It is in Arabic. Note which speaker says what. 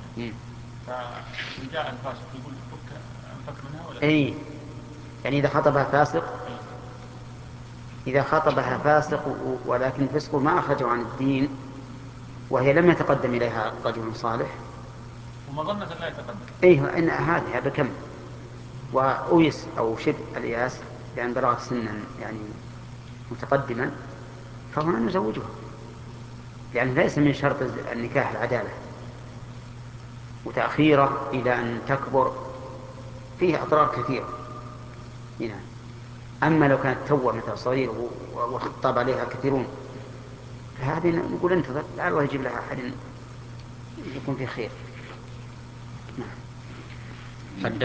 Speaker 1: فإن جاء الفاسق يقول أنفك منها ولا؟
Speaker 2: أي، يعني إذا خطبها فاسق،
Speaker 1: أي.
Speaker 2: إذا خطبها فاسق ولكن فسقه ما أخرجه عن الدين وهي لم يتقدم إليها رجل صالح،
Speaker 1: ومظنة لا يتقدم.
Speaker 2: أيه إن هذه بكم وأويس أو شبه الإياس لأن بلغت سنا يعني متقدما، فهنا نزوجها، لأن ليس من شرط النكاح العدالة، وتأخيره إلى أن تكبر فيه أضرار كثيرة هنا. أما لو كانت توه مثل صغير وخطب عليها كثيرون، فهذه نقول انتظر لعل الله يجيب لها أحد يكون في خير. نعم.